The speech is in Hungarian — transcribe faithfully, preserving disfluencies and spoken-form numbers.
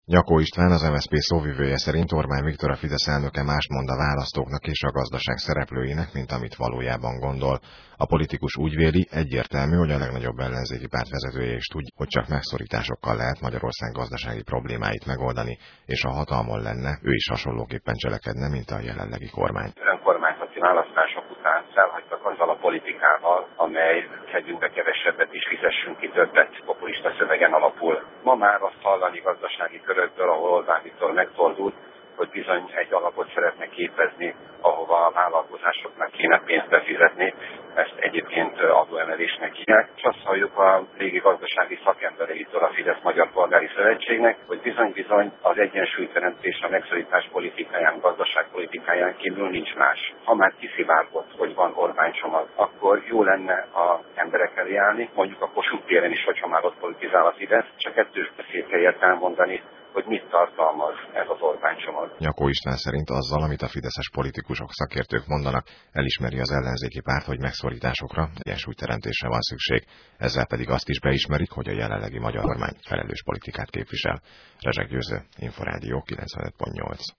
Nyakó István, az em es zé pé szóvivője szerint Orbán Viktor, a Fidesz elnöke mást mond a választóknak és a gazdaság szereplőinek, mint amit valójában gondol. A politikus úgy véli, egyértelmű, hogy a legnagyobb ellenzéki párt vezetője is tudja, hogy csak megszorításokkal lehet Magyarország gazdasági problémáit megoldani, és ha hatalmon lenne, ő is hasonlóképpen cselekedne, mint a jelenlegi kormány. Önkormányzati választások után felhagytak azzal a politikával, amely szedjünk be kevesebbet és fizessünk ki többet populista szövegen alapul. Ma már azt hallani gazdasági körökből, ahol Orbán Viktor megfordult, hogy bizony egy alapot szeretne képezni, ahova a vállalkozásoknak kéne pénzt befizetni, ezt egyébként adóemelésnek hívják. És azt halljuk a régi gazdasági szakembereitől a Fidesz Magyar Polgári Szövetségnek, hogy bizony-bizony az egyensúlyteremtés a megszorítás politikáján, gazdaságpolitikáján kívül nincs más. Ha már kiszivárgott, hogy van Orbán csomag, akkor jó lenne az emberek elé állni, mondjuk a Kossuth téren is, hogyha már ott politizál a Fidesz, csak kettős beszéd helyett elmondani, hogy mit tartalmaz ez az Orbán csomag. Nyakó István szerint azzal, amit a fideszes politikusok, szakértők mondanak, elismeri az ellenzéki párt, hogy megszorításokra, egyensúlyteremtésre van szükség. Ezzel pedig azt is beismerik, hogy a jelenlegi magyar kormány felelős politikát képvisel. Rezsek Győző, Inforádió kilencvenöt pont nyolc.